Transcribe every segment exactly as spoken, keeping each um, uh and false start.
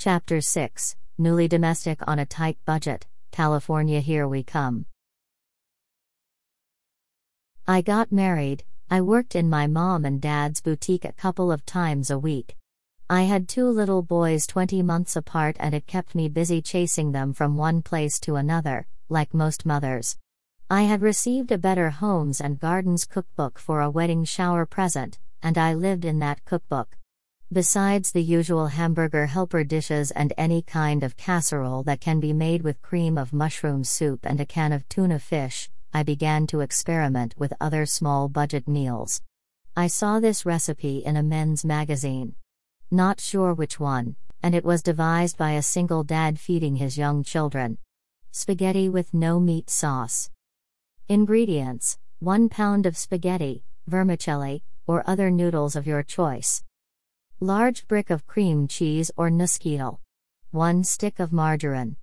Chapter six, Newly Domestic on a Tight Budget, California Here We Come. I got married. I worked in my mom and dad's boutique a couple of times a week. I had two little boys twenty months apart, and it kept me busy chasing them from one place to another, like most mothers. I had received a Better Homes and Gardens cookbook for a wedding shower present, and I lived in that cookbook. Besides the usual hamburger helper dishes and any kind of casserole that can be made with cream of mushroom soup and a can of tuna fish, I began to experiment with other small budget meals. I saw this recipe in a men's magazine. Not sure which one, and it was devised by a single dad feeding his young children. Spaghetti with no meat sauce. Ingredients: one pound of spaghetti, vermicelli, or other noodles of your choice. Large brick of cream cheese or Nusskittle. one stick of margarine.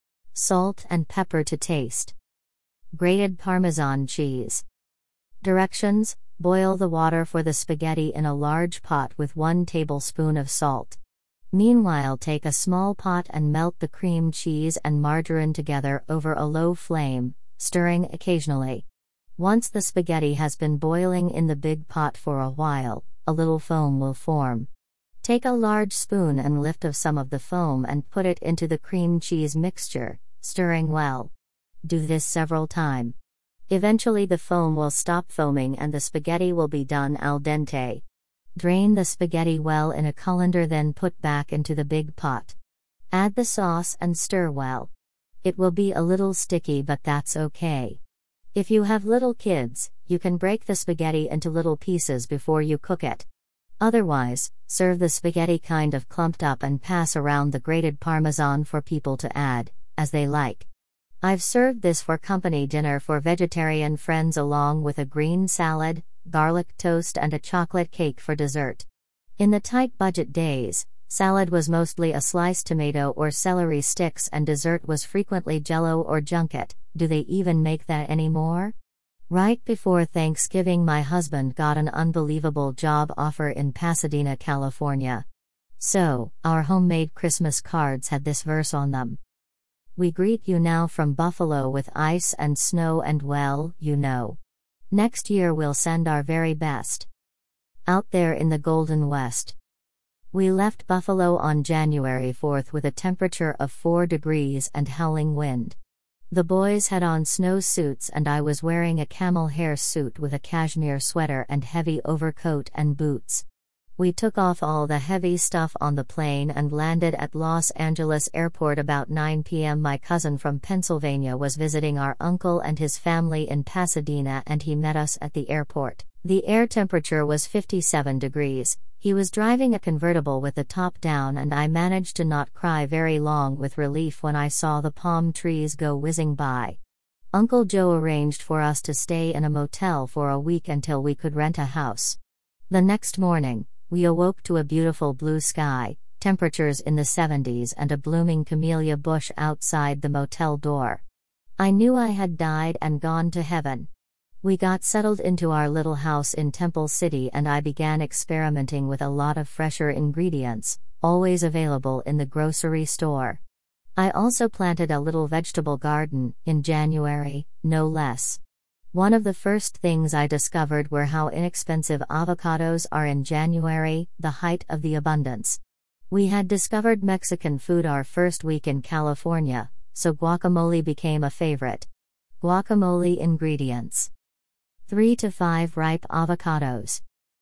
Salt and pepper to taste. Grated Parmesan cheese. Directions: boil the water for the spaghetti in a large pot with one tablespoon of salt. Meanwhile, take a small pot and melt the cream cheese and margarine together over a low flame, stirring occasionally. Once the spaghetti has been boiling in the big pot for a while, a little foam will form. Take a large spoon and lift of some of the foam and put it into the cream cheese mixture, stirring well. Do this several times. Eventually the foam will stop foaming and the spaghetti will be done al dente. Drain the spaghetti well in a colander, then put back into the big pot. Add the sauce and stir well. It will be a little sticky, but that's okay. If you have little kids, you can break the spaghetti into little pieces before you cook it. Otherwise, serve the spaghetti kind of clumped up and pass around the grated Parmesan for people to add, as they like. I've served this for company dinner for vegetarian friends along with a green salad, garlic toast and a chocolate cake for dessert. In the tight budget days, salad was mostly a sliced tomato or celery sticks and dessert was frequently Jell-O or junket. Do they even make that anymore? Right before Thanksgiving, my husband got an unbelievable job offer in Pasadena, California. So, our homemade Christmas cards had this verse on them. We greet you now from Buffalo with ice and snow, and well, you know. Next year we'll send our very best. Out there in the Golden West. We left Buffalo on January fourth with a temperature of four degrees and howling wind. The boys had on snow suits and I was wearing a camel hair suit with a cashmere sweater and heavy overcoat and boots. We took off all the heavy stuff on the plane and landed at Los Angeles Airport about nine p m My cousin from Pennsylvania was visiting our uncle and his family in Pasadena, and he met us at the airport. The air temperature was fifty-seven degrees. He was driving a convertible with the top down, and I managed to not cry very long with relief when I saw the palm trees go whizzing by. Uncle Joe arranged for us to stay in a motel for a week until we could rent a house. The next morning, we awoke to a beautiful blue sky, temperatures in the seventies, and a blooming camellia bush outside the motel door. I knew I had died and gone to heaven. We got settled into our little house in Temple City, and I began experimenting with a lot of fresher ingredients, always available in the grocery store. I also planted a little vegetable garden, in January, no less. One of the first things I discovered were how inexpensive avocados are in January, the height of the abundance. We had discovered Mexican food our first week in California, so guacamole became a favorite. Guacamole ingredients: three to five ripe avocados,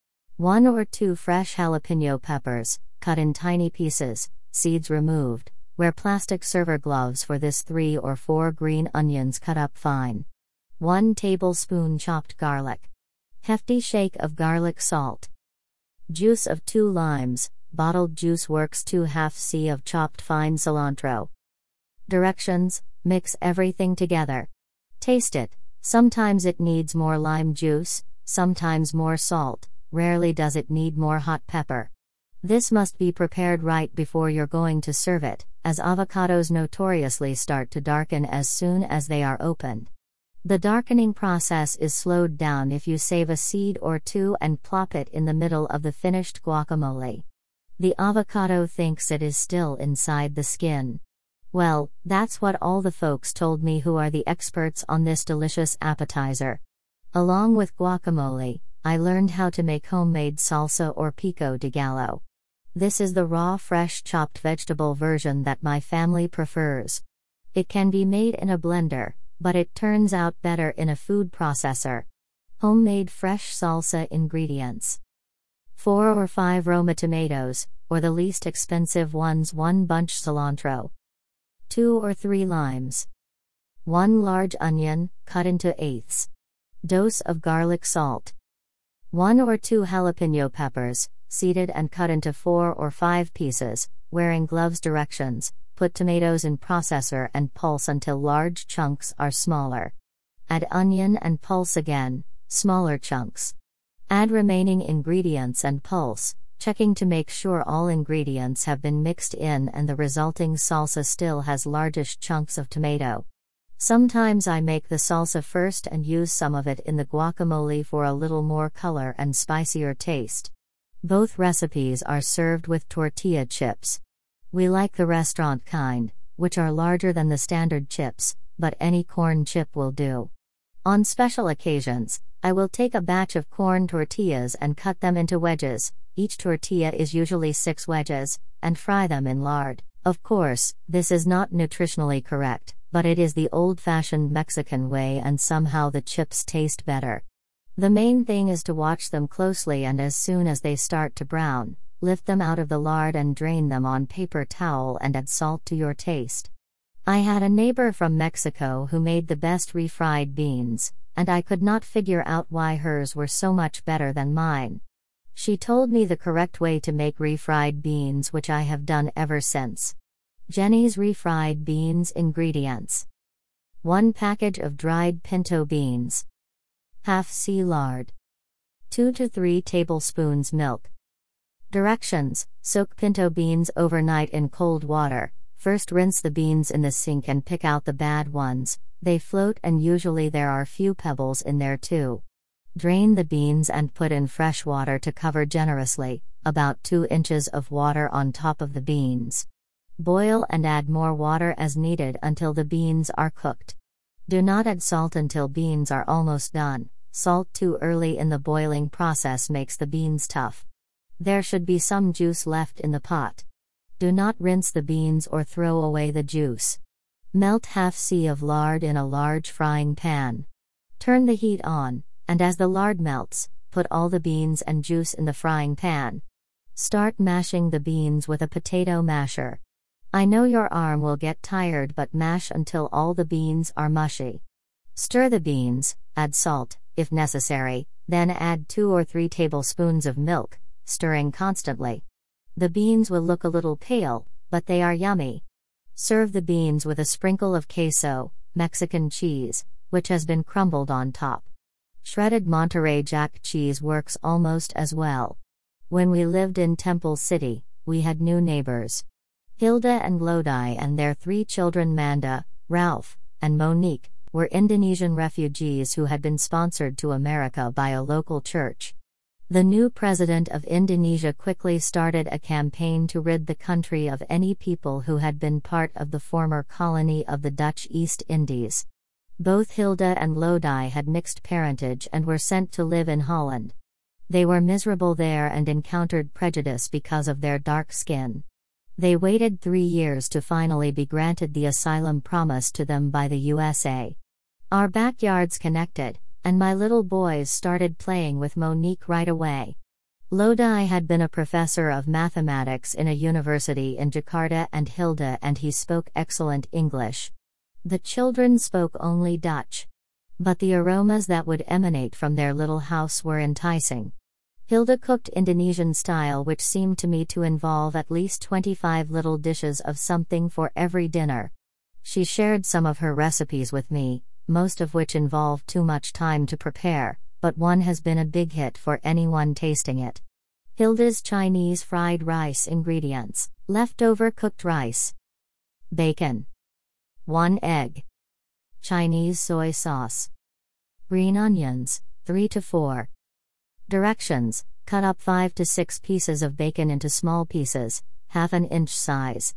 one or two fresh jalapeno peppers, cut in tiny pieces, seeds removed. Wear plastic server gloves for this. Three or four green onions cut up fine. one tablespoon chopped garlic. Hefty shake of garlic salt. Juice of two limes, bottled juice works. two half C of chopped fine cilantro. Directions: mix everything together. Taste it. Sometimes it needs more lime juice, sometimes more salt, rarely does it need more hot pepper. This must be prepared right before you're going to serve it, as avocados notoriously start to darken as soon as they are opened. The darkening process is slowed down if you save a seed or two and plop it in the middle of the finished guacamole. The avocado thinks it is still inside the skin. Well, that's what all the folks told me who are the experts on this delicious appetizer. Along with guacamole, I learned how to make homemade salsa or pico de gallo. This is the raw, fresh chopped vegetable version that my family prefers. It can be made in a blender, but it turns out better in a food processor. Homemade fresh salsa ingredients: four or five Roma tomatoes, or the least expensive ones, one bunch cilantro, two or three limes, one large onion, cut into eighths, dose of garlic salt, one or two jalapeno peppers, seeded and cut into four or five pieces, wearing gloves. Directions: put tomatoes in processor and pulse until large chunks are smaller. Add onion and pulse again, smaller chunks. Add remaining ingredients and pulse, checking to make sure all ingredients have been mixed in and the resulting salsa still has largish chunks of tomato. Sometimes I make the salsa first and use some of it in the guacamole for a little more color and spicier taste. Both recipes are served with tortilla chips. We like the restaurant kind, which are larger than the standard chips, but any corn chip will do. On special occasions, I will take a batch of corn tortillas and cut them into wedges. Each tortilla is usually six wedges, and fry them in lard. Of course, this is not nutritionally correct, but it is the old-fashioned Mexican way and somehow the chips taste better. The main thing is to watch them closely, and as soon as they start to brown, lift them out of the lard and drain them on paper towel and add salt to your taste. I had a neighbor from Mexico who made the best refried beans, and I could not figure out why hers were so much better than mine. She told me the correct way to make refried beans, which I have done ever since. Jenny's refried beans ingredients: one package of dried pinto beans, half C lard, two to three tablespoons milk. Directions: soak pinto beans overnight in cold water. First rinse the beans in the sink and pick out the bad ones. They float and usually there are few pebbles in there too. Drain the beans and put in fresh water to cover generously, about two inches of water on top of the beans. Boil and add more water as needed until the beans are cooked. Do not add salt until beans are almost done. Salt too early in the boiling process makes the beans tough. There should be some juice left in the pot. Do not rinse the beans or throw away the juice. Melt half C of lard in a large frying pan. Turn the heat on, and as the lard melts, put all the beans and juice in the frying pan. Start mashing the beans with a potato masher. I know your arm will get tired, but mash until all the beans are mushy. Stir the beans, add salt, if necessary, then add two or three tablespoons of milk, stirring constantly. The beans will look a little pale, but they are yummy. Serve the beans with a sprinkle of queso, Mexican cheese, which has been crumbled on top. Shredded Monterey Jack cheese works almost as well. When we lived in Temple City, we had new neighbors. Hilda and Lodi and their three children Manda, Ralph, and Monique, were Indonesian refugees who had been sponsored to America by a local church. The new president of Indonesia quickly started a campaign to rid the country of any people who had been part of the former colony of the Dutch East Indies. Both Hilda and Lodi had mixed parentage and were sent to live in Holland. They were miserable there and encountered prejudice because of their dark skin. They waited three years to finally be granted the asylum promised to them by the U S A. Our backyards connected, and my little boys started playing with Monique right away. Lodi had been a professor of mathematics in a university in Jakarta and Hilda and he spoke excellent English. The children spoke only Dutch. But the aromas that would emanate from their little house were enticing. Hilda cooked Indonesian style, which seemed to me to involve at least twenty-five little dishes of something for every dinner. She shared some of her recipes with me, most of which involved too much time to prepare, but one has been a big hit for anyone tasting it. Hilda's Chinese fried rice ingredients: leftover cooked rice, bacon, one egg, Chinese soy sauce, green onions, three to four. Directions: Cut up five to six pieces of bacon into small pieces, half an inch size.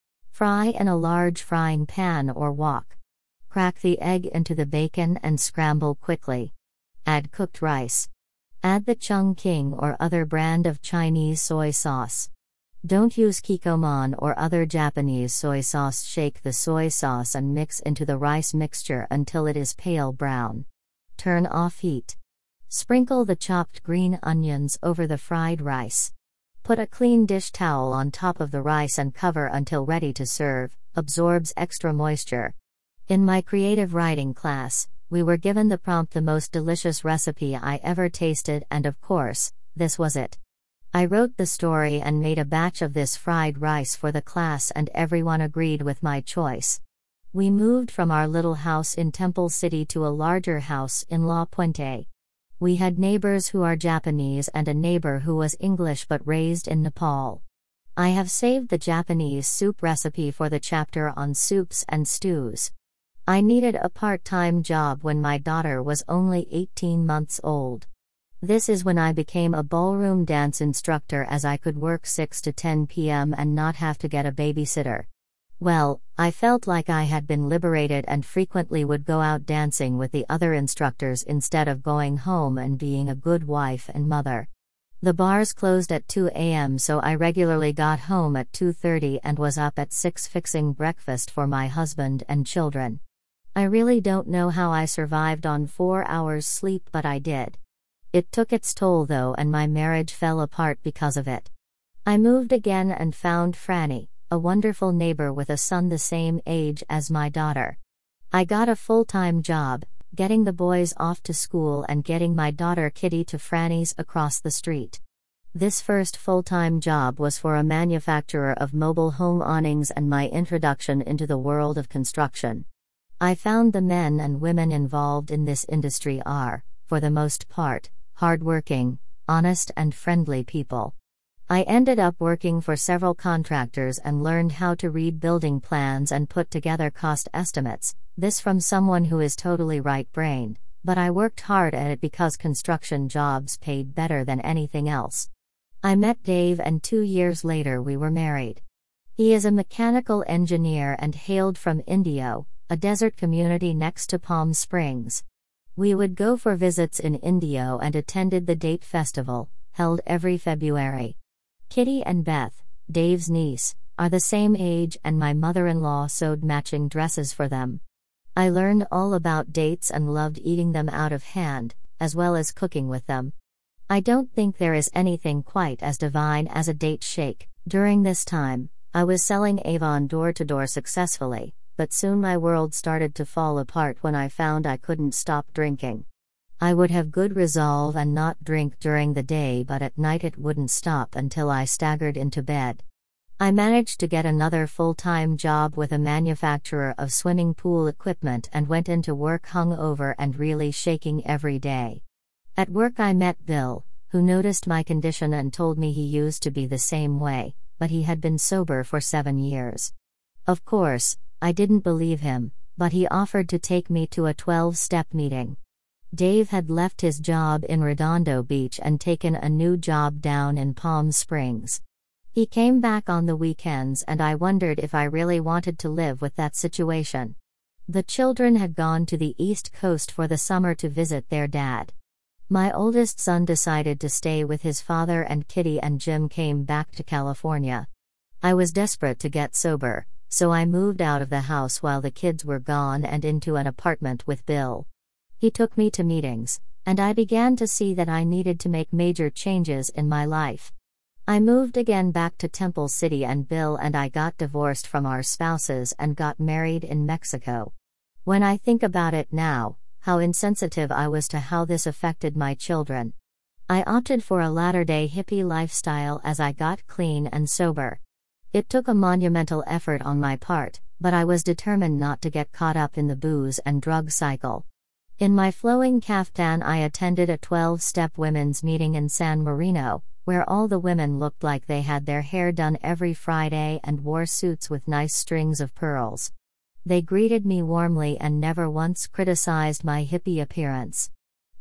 Fry in a large frying pan or wok. Crack the egg into the bacon and scramble quickly. Add cooked rice. Add the Chungking or other brand of Chinese soy sauce. Don't use Kikkoman or other Japanese soy sauce. Shake the soy sauce and mix into the rice mixture until it is pale brown. Turn off heat. Sprinkle the chopped green onions over the fried rice. Put a clean dish towel on top of the rice and cover until ready to serve. Absorbs extra moisture. In my creative writing class, we were given the prompt the most delicious recipe I ever tasted, and of course, this was it. I wrote the story and made a batch of this fried rice for the class, and everyone agreed with my choice. We moved from our little house in Temple City to a larger house in La Puente. We had neighbors who are Japanese and a neighbor who was English but raised in Nepal. I have saved the Japanese soup recipe for the chapter on soups and stews. I needed a part-time job when my daughter was only eighteen months old. This is when I became a ballroom dance instructor, as I could work six to ten p m and not have to get a babysitter. Well, I felt like I had been liberated and frequently would go out dancing with the other instructors instead of going home and being a good wife and mother. The bars closed at two a m so I regularly got home at two thirty and was up at six fixing breakfast for my husband and children. I really don't know how I survived on four hours sleep, but I did. It took its toll though, and my marriage fell apart because of it. I moved again and found Franny, a wonderful neighbor with a son the same age as my daughter. I got a full-time job, getting the boys off to school and getting my daughter Kitty to Franny's across the street. This first full-time job was for a manufacturer of mobile home awnings and my introduction into the world of construction. I found the men and women involved in this industry are, for the most part, hardworking, honest and friendly people. I ended up working for several contractors and learned how to read building plans and put together cost estimates, this from someone who is totally right-brained, but I worked hard at it because construction jobs paid better than anything else. I met Dave and two years later we were married. He is a mechanical engineer and hailed from Indio, a desert community next to Palm Springs. We would go for visits in Indio and attended the Date Festival, held every February. Kitty and Beth, Dave's niece, are the same age, and my mother-in-law sewed matching dresses for them. I learned all about dates and loved eating them out of hand, as well as cooking with them. I don't think there is anything quite as divine as a date shake. During this time, I was selling Avon door-to-door successfully, but soon my world started to fall apart when I found I couldn't stop drinking. I would have good resolve and not drink during the day, but at night it wouldn't stop until I staggered into bed. I managed to get another full-time job with a manufacturer of swimming pool equipment and went into work hungover and really shaking every day. At work I met Bill, who noticed my condition and told me he used to be the same way, but he had been sober for seven years. Of course, I didn't believe him, but he offered to take me to a twelve-step meeting. Dave had left his job in Redondo Beach and taken a new job down in Palm Springs. He came back on the weekends and I wondered if I really wanted to live with that situation. The children had gone to the East Coast for the summer to visit their dad. My oldest son decided to stay with his father and Kitty, and Jim came back to California. I was desperate to get sober, so I moved out of the house while the kids were gone and into an apartment with Bill. He took me to meetings, and I began to see that I needed to make major changes in my life. I moved again back to Temple City, and Bill and I got divorced from our spouses and got married in Mexico. When I think about it now, how insensitive I was to how this affected my children. I opted for a latter-day hippie lifestyle as I got clean and sober. It took a monumental effort on my part, but I was determined not to get caught up in the booze and drug cycle. In my flowing caftan I attended a twelve-step women's meeting in San Marino, where all the women looked like they had their hair done every Friday and wore suits with nice strings of pearls. They greeted me warmly and never once criticized my hippie appearance.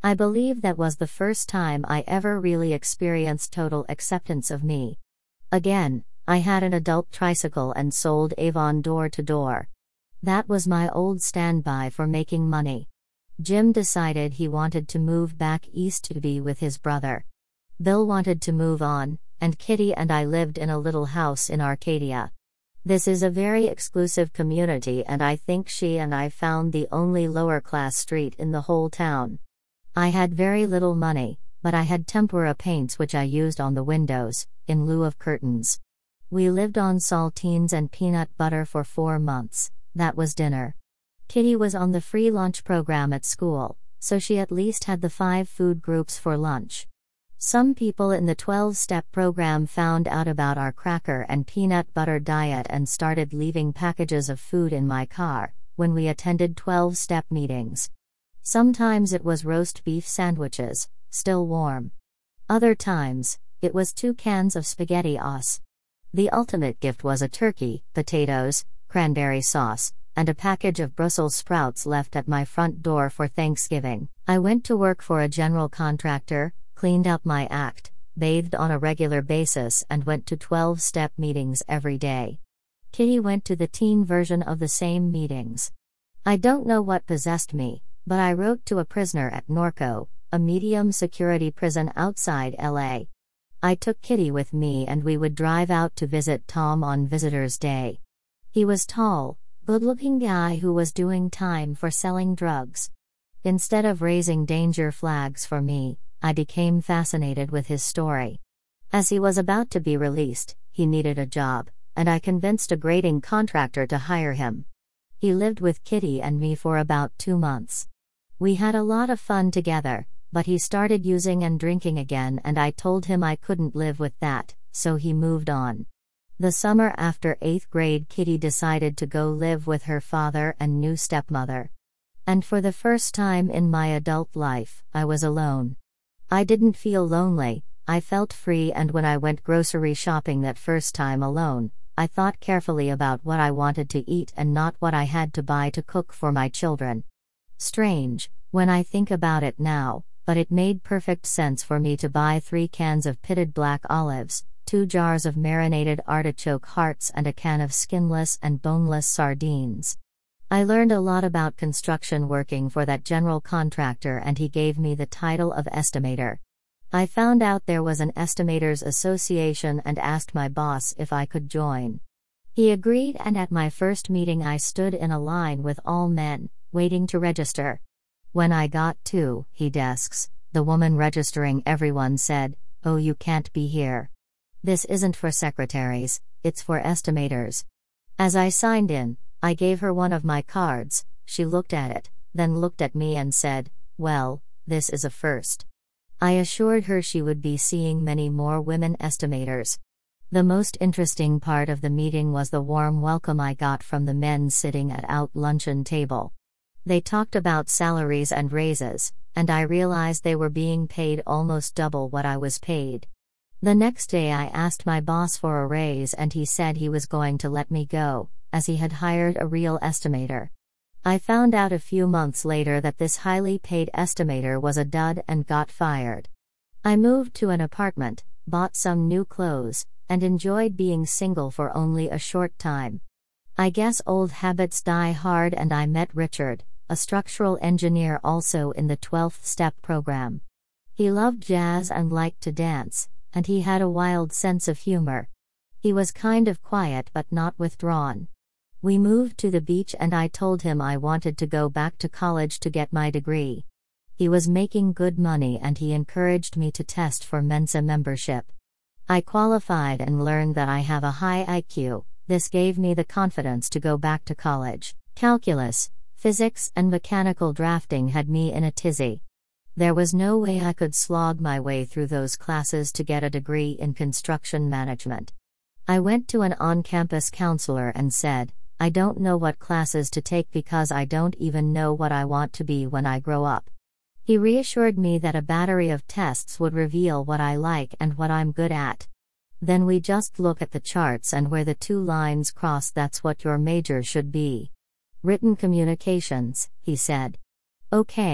I believe that was the first time I ever really experienced total acceptance of me. Again, I had an adult tricycle and sold Avon door to door. That was my old standby for making money. Jim decided he wanted to move back east to be with his brother. Bill wanted to move on, and Kitty and I lived in a little house in Arcadia. This is a very exclusive community, and I think she and I found the only lower-class street in the whole town. I had very little money, but I had tempera paints which I used on the windows, in lieu of curtains. We lived on saltines and peanut butter for four months. That was dinner. Kitty was on the free lunch program at school, so she at least had the five food groups for lunch. Some people in the twelve-step program found out about our cracker and peanut butter diet and started leaving packages of food in my car when we attended twelve-step meetings. Sometimes it was roast beef sandwiches, still warm. Other times, it was two cans of SpaghettiOs. The ultimate gift was a turkey, potatoes, cranberry sauce, and a package of Brussels sprouts left at my front door for Thanksgiving. I went to work for a general contractor, cleaned up my act, bathed on a regular basis, and went to twelve-step meetings every day. Kitty went to the teen version of the same meetings. I don't know what possessed me, but I wrote to a prisoner at Norco, a medium-security prison outside L A. I took Kitty with me and we would drive out to visit Tom on Visitor's Day. He was tall, good-looking guy who was doing time for selling drugs. Instead of raising danger flags for me, I became fascinated with his story. As he was about to be released, he needed a job, and I convinced a grading contractor to hire him. He lived with Kitty and me for about two months. We had a lot of fun together, but he started using and drinking again, and I told him I couldn't live with that, so he moved on. The summer after eighth grade, Kitty decided to go live with her father and new stepmother. And for the first time in my adult life, I was alone. I didn't feel lonely, I felt free, and when I went grocery shopping that first time alone, I thought carefully about what I wanted to eat and not what I had to buy to cook for my children. Strange, when I think about it now, but it made perfect sense for me to buy three cans of pitted black olives, two jars of marinated artichoke hearts, and a can of skinless and boneless sardines. I learned a lot about construction working for that general contractor, and he gave me the title of estimator. I found out there was an estimators association and asked my boss if I could join. He agreed, and at my first meeting I stood in a line with all men, waiting to register. When I got to he desks, the woman registering everyone said, "Oh, you can't be here. This isn't for secretaries, it's for estimators." As I signed in, I gave her one of my cards. She looked at it, then looked at me and said, "Well, this is a first." I assured her she would be seeing many more women estimators. The most interesting part of the meeting was the warm welcome I got from the men sitting at our luncheon table. They talked about salaries and raises, and I realized they were being paid almost double what I was paid. The next day I asked my boss for a raise, and he said he was going to let me go, as he had hired a real estimator. I found out a few months later that this highly paid estimator was a dud and got fired. I moved to an apartment, bought some new clothes, and enjoyed being single for only a short time. I guess old habits die hard, and I met Richard, a structural engineer also in the twelfth step program. He loved jazz and liked to dance, and he had a wild sense of humor. He was kind of quiet but not withdrawn. We moved to the beach, and I told him I wanted to go back to college to get my degree. He was making good money, and he encouraged me to test for Mensa membership. I qualified and learned that I have a high I Q. This gave me the confidence to go back to college. Calculus, physics, and mechanical drafting had me in a tizzy. There was no way I could slog my way through those classes to get a degree in construction management. I went to an on-campus counselor and said, "I don't know what classes to take because I don't even know what I want to be when I grow up." He reassured me that a battery of tests would reveal what I like and what I'm good at. Then we just look at the charts, and where the two lines cross, that's what your major should be. Written communications, he said. Okay,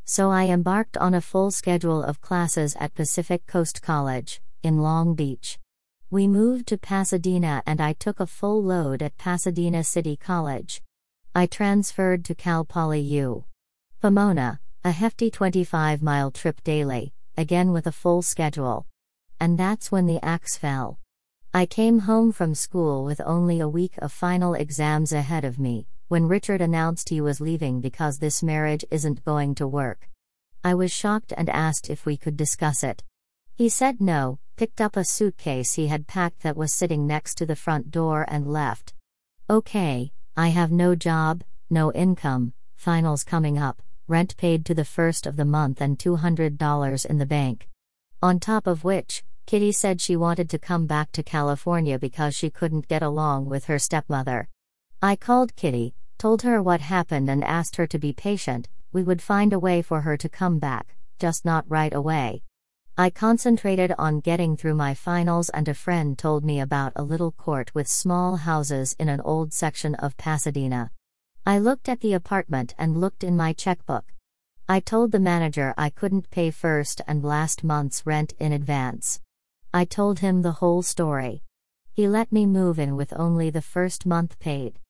So I embarked on a full schedule of classes at Pacific Coast College, in Long Beach. We moved to Pasadena and I took a full load at Pasadena City College. I transferred to Cal Poly U. Pomona, a hefty twenty-five mile trip daily, again with a full schedule. And that's when the axe fell. I came home from school with only a week of final exams ahead of me, when Richard announced he was leaving because this marriage isn't going to work. I was shocked and asked if we could discuss it. He said no, picked up a suitcase he had packed that was sitting next to the front door and left. Okay, I have no job, no income, finals coming up, rent paid to the first of the month and two hundred dollars in the bank. On top of which, Kitty said she wanted to come back to California because she couldn't get along with her stepmother. I called Kitty, told her what happened and asked her to be patient. We would find a way for her to come back, just not right away. I concentrated on getting through my finals and a friend told me about a little court with small houses in an old section of Pasadena. I looked at the apartment and looked in my checkbook. I told the manager I couldn't pay first and last month's rent in advance. I told him the whole story. He let me move in with only the first month paid.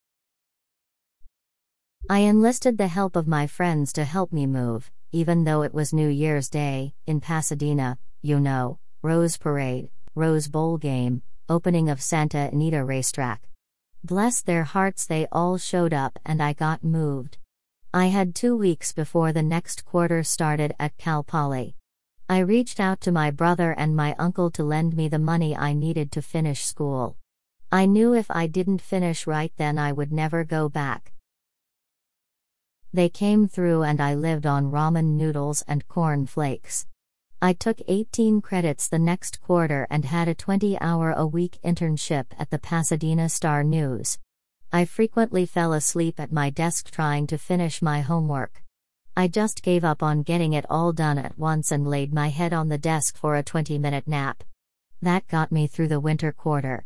I enlisted the help of my friends to help me move, even though it was New Year's Day, in Pasadena, you know, Rose Parade, Rose Bowl game, opening of Santa Anita Racetrack. Bless their hearts, they all showed up and I got moved. I had two weeks before the next quarter started at Cal Poly. I reached out to my brother and my uncle to lend me the money I needed to finish school. I knew if I didn't finish right then I would never go back. They came through and I lived on ramen noodles and corn flakes. I took eighteen credits the next quarter and had a twenty-hour-a-week internship at the Pasadena Star News. I frequently fell asleep at my desk trying to finish my homework. I just gave up on getting it all done at once and laid my head on the desk for a twenty-minute nap. That got me through the winter quarter.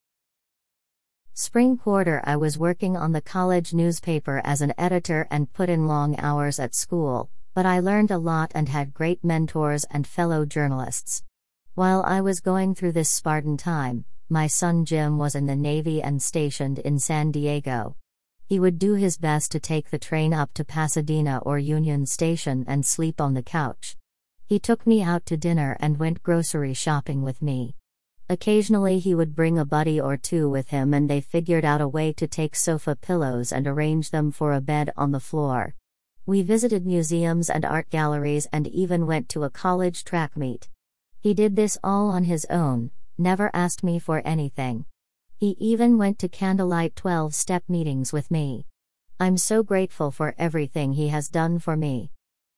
Spring quarter I was working on the college newspaper as an editor and put in long hours at school, but I learned a lot and had great mentors and fellow journalists. While I was going through this Spartan time, my son Jim was in the Navy and stationed in San Diego. He would do his best to take the train up to Pasadena or Union Station and sleep on the couch. He took me out to dinner and went grocery shopping with me. Occasionally he would bring a buddy or two with him and they figured out a way to take sofa pillows and arrange them for a bed on the floor. We visited museums and art galleries and even went to a college track meet. He did this all on his own, never asked me for anything. He even went to candlelight twelve-step meetings with me. I'm so grateful for everything he has done for me.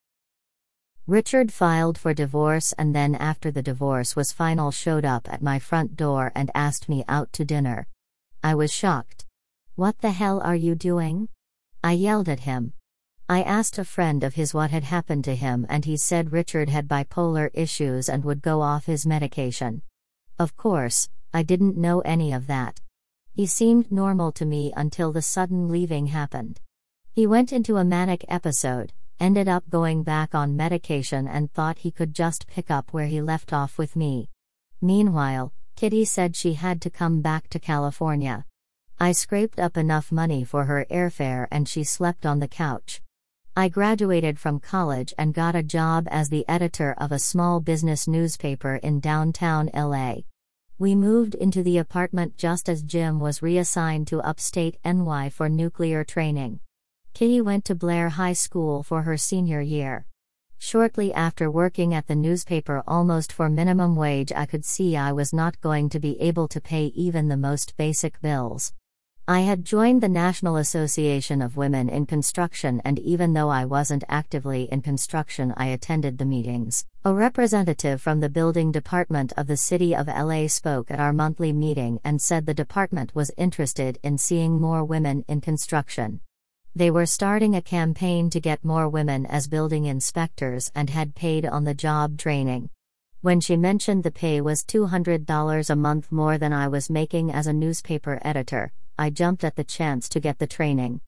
Richard filed for divorce and then after the divorce was final showed up at my front door and asked me out to dinner. I was shocked. "What the hell are you doing?" I yelled at him. I asked a friend of his what had happened to him and he said Richard had bipolar issues and would go off his medication. Of course, I didn't know any of that. He seemed normal to me until the sudden leaving happened. He went into a manic episode, ended up going back on medication and thought he could just pick up where he left off with me. Meanwhile, Kitty said she had to come back to California. I scraped up enough money for her airfare and she slept on the couch. I graduated from college and got a job as the editor of a small business newspaper in downtown L A. We moved into the apartment just as Jim was reassigned to upstate N Y for nuclear training. Kitty went to Blair High School for her senior year. Shortly after working at the newspaper almost for minimum wage, I could see I was not going to be able to pay even the most basic bills. I had joined the National Association of Women in Construction, and even though I wasn't actively in construction, I attended the meetings. A representative from the building department of the city of L A spoke at our monthly meeting and said the department was interested in seeing more women in construction. They were starting a campaign to get more women as building inspectors and had paid on-the-job training. When she mentioned the pay was two hundred dollars a month more than I was making as a newspaper editor, I jumped at the chance to get the training.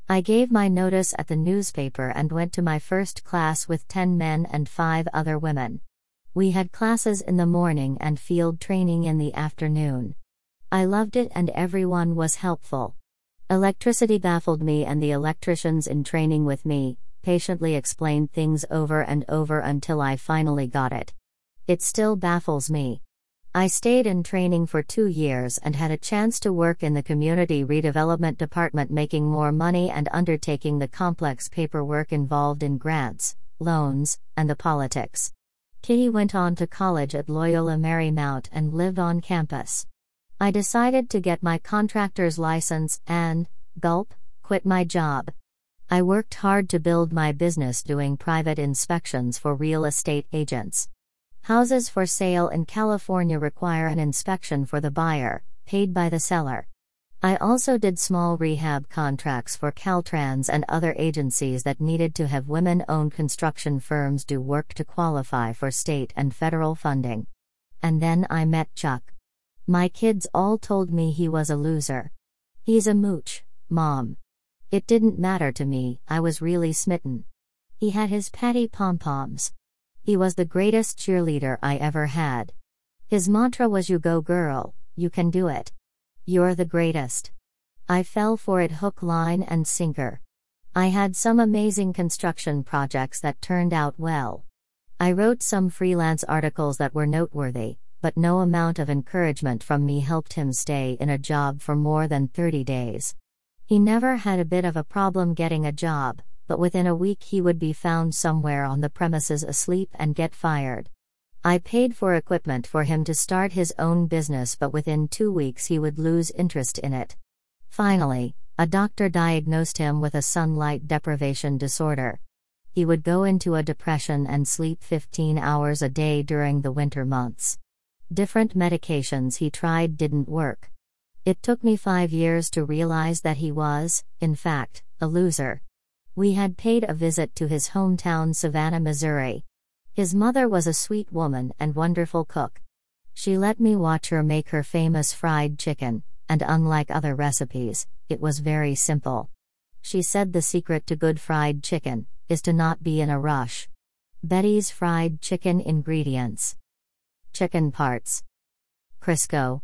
I gave my notice at the newspaper and went to my first class with ten men and five other women. We had classes in the morning and field training in the afternoon. I loved it and everyone was helpful. Electricity baffled me, and the electricians in training with me patiently explained things over and over until I finally got it. It still baffles me. I stayed in training for two years and had a chance to work in the community redevelopment department, making more money and undertaking the complex paperwork involved in grants, loans, and the politics. Kitty went on to college at Loyola Marymount and lived on campus. I decided to get my contractor's license and, gulp, quit my job. I worked hard to build my business doing private inspections for real estate agents. Houses for sale in California require an inspection for the buyer, paid by the seller. I also did small rehab contracts for Caltrans and other agencies that needed to have women-owned construction firms do work to qualify for state and federal funding. And then I met Chuck. My kids all told me he was a loser. He's a mooch, Mom. It didn't matter to me, I was really smitten. He had his patty pom-poms. He was the greatest cheerleader I ever had. His mantra was, "You go girl, you can do it. You're the greatest." I fell for it hook, line, and sinker. I had some amazing construction projects that turned out well. I wrote some freelance articles that were noteworthy, but no amount of encouragement from me helped him stay in a job for more than thirty days. He never had a bit of a problem getting a job, but within a week he would be found somewhere on the premises asleep and get fired. I paid for equipment for him to start his own business, but within two weeks he would lose interest in it. Finally, a doctor diagnosed him with a sunlight deprivation disorder. He would go into a depression and sleep fifteen hours a day during the winter months. Different medications he tried didn't work. It took me five years to realize that he was, in fact, a loser. We had paid a visit to his hometown, Savannah, Missouri. His mother was a sweet woman and wonderful cook. She let me watch her make her famous fried chicken, and unlike other recipes, it was very simple. She said the secret to good fried chicken is to not be in a rush. Betty's fried chicken ingredients: chicken parts, Crisco,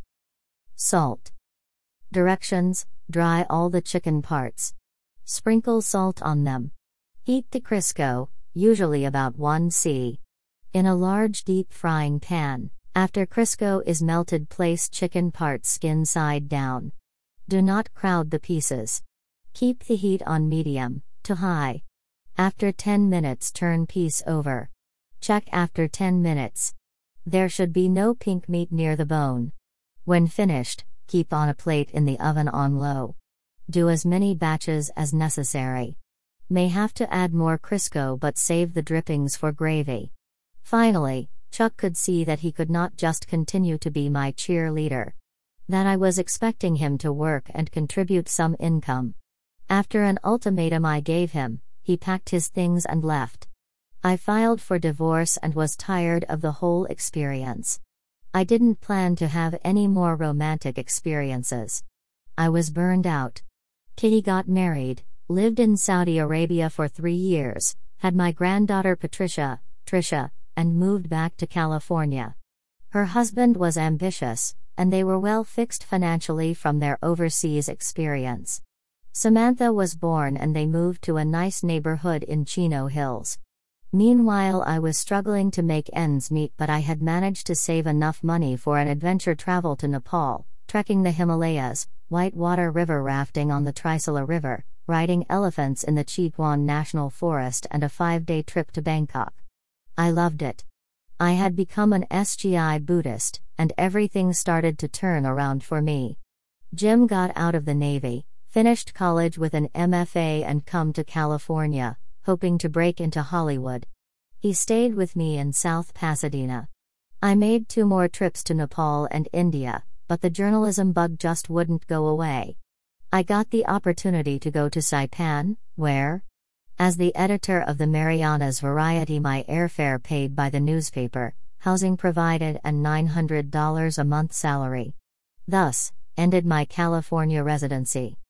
salt. Directions: dry all the chicken parts. Sprinkle salt on them. Heat the Crisco, usually about one C, in a large deep frying pan. After Crisco is melted, place chicken parts skin side down. Do not crowd the pieces. Keep the heat on medium to high. After ten minutes, turn piece over. Check after ten minutes. There should be no pink meat near the bone. When finished, keep on a plate in the oven on low. Do as many batches as necessary. May have to add more Crisco, but save the drippings for gravy. Finally, Chuck could see that he could not just continue to be my cheerleader. That I was expecting him to work and contribute some income. After an ultimatum I gave him, he packed his things and left. I filed for divorce and was tired of the whole experience. I didn't plan to have any more romantic experiences. I was burned out. Kitty got married, lived in Saudi Arabia for three years, had my granddaughter Patricia, Trisha, and moved back to California. Her husband was ambitious, and they were well fixed financially from their overseas experience. Samantha was born and they moved to a nice neighborhood in Chino Hills. Meanwhile, I was struggling to make ends meet, but I had managed to save enough money for an adventure travel to Nepal, trekking the Himalayas, whitewater river rafting on the Trisala River, riding elephants in the Chitwan National Forest, and a five-day trip to Bangkok. I loved it. I had become an S G I Buddhist, and everything started to turn around for me. Jim got out of the Navy, finished college with an M F A, and come to California, hoping to break into Hollywood. He stayed with me in South Pasadena. I made two more trips to Nepal and India, but the journalism bug just wouldn't go away. I got the opportunity to go to Saipan, where, as the editor of the Marianas Variety, my airfare paid by the newspaper, housing provided, and nine hundred dollars a month salary. Thus, ended my California residency.